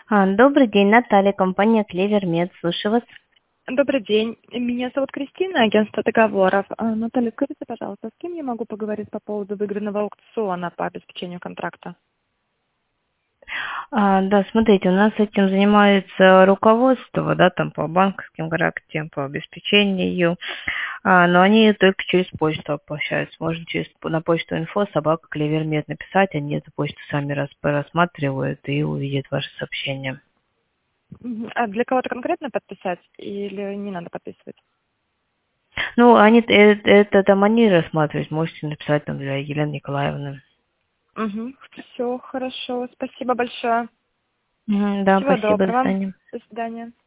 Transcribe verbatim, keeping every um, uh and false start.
А, Добрый день, Наталья, компания Клевермед. Слушаю вас. Добрый день. Меня зовут Кристина, агентство договоров. А, Наталья, скажите, пожалуйста, с кем я могу поговорить по поводу выигранного аукциона по обеспечению контракта? А, да, смотрите, у нас этим занимается руководство, да, там по банковским гарантиям, по обеспечению, а, но они только через почту общаются. Можно через на почту инфо собака Клевермед написать, они эту почту сами рас, рассматривают и увидят ваше сообщение. Мгм. А для кого-то конкретно подписать или не надо подписывать? Ну, они э, это там они рассматривают, можете написать там для Елены Николаевны. Угу. Все хорошо. Спасибо большое. Мгм, да, Всего спасибо, до доброго. свидания. До свидания.